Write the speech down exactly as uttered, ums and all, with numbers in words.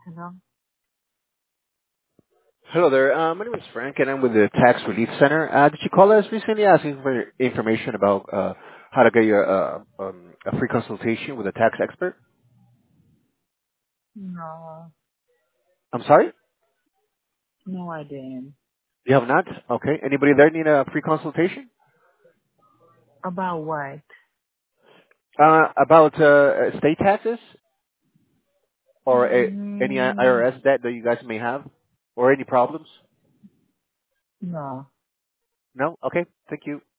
Hello? Hello there. Uh, my name is Frank, and I'm with the Tax Relief Center. Uh, did you call us recently asking for information about uh, how to get your uh, um, a free consultation with a tax expert? No, I'm sorry? no, I didn't. You have not? Okay. Anybody there need a free consultation? About what? Uh, about uh, state taxes or a, any Mm, I R S debt that you guys may have or any problems? no. No? Okay. Thank you.